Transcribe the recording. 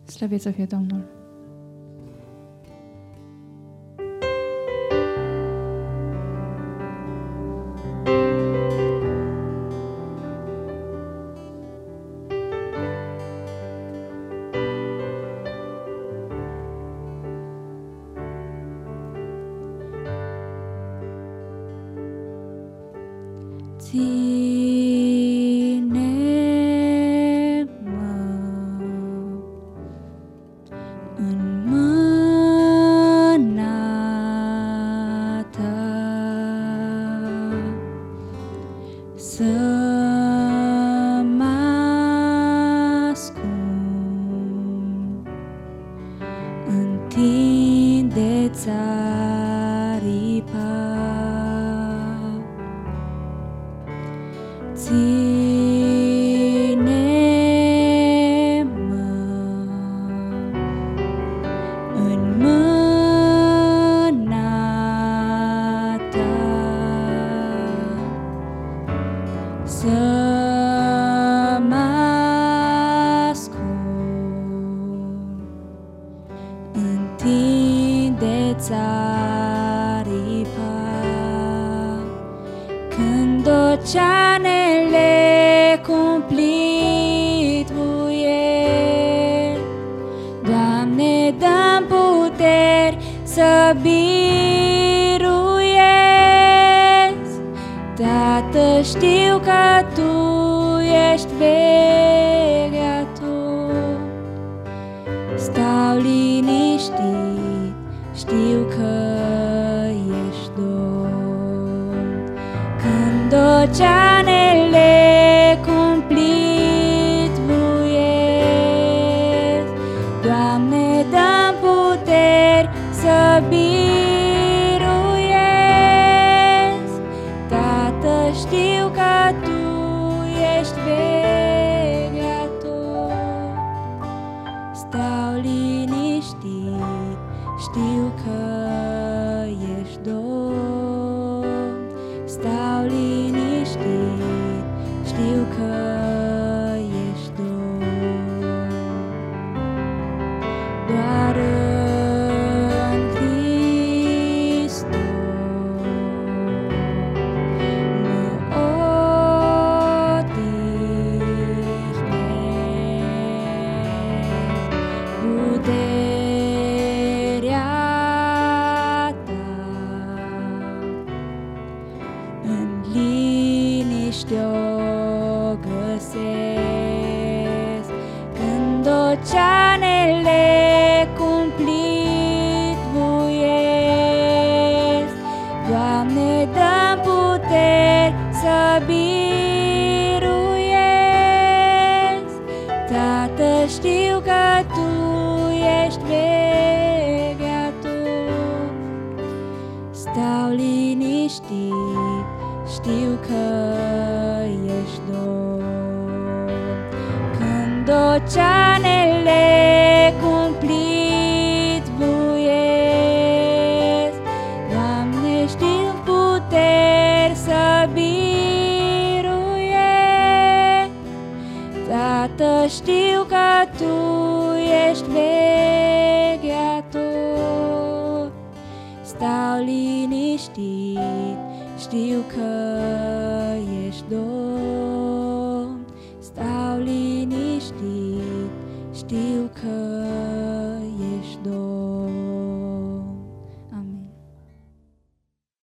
Slăvit să fie Domnul! Ține-mă în mâna ta, să mă ascund, întinde-ți aripa. Ține-mă în mâna ta, să mă ascund, întinde-ți aripa. Când oceanele cumplituie, Doamne, dă-mi puteri să biruiesc. Tată, știu că Tu ești vegheator, stau liniștit, știu că ești Domn. Când oceanele cumplituiesc, Doamne, dă-mi puteri să biruiesc. Tată, știu că Tu ești vegheator, stau liniștit, știu că ești Domn. Stau liniștit, știu că ești Domn. Doar în Hristos mă odihnesc. Puterea Ta în liniște o găsesc. Când oceanele cumplituiesc, Doamne, dă-mi puteri să biruiesc. Tată, știu că Tu ești vegheator, stau liniștit, știu că ești Domn. Când oceanele cumplituiesc, Doamne, știu puteri să biruiesc. Tată, știu că Tu ești vegheator, stau liniștit, știu că ești Domn. Stau liniștit, știu că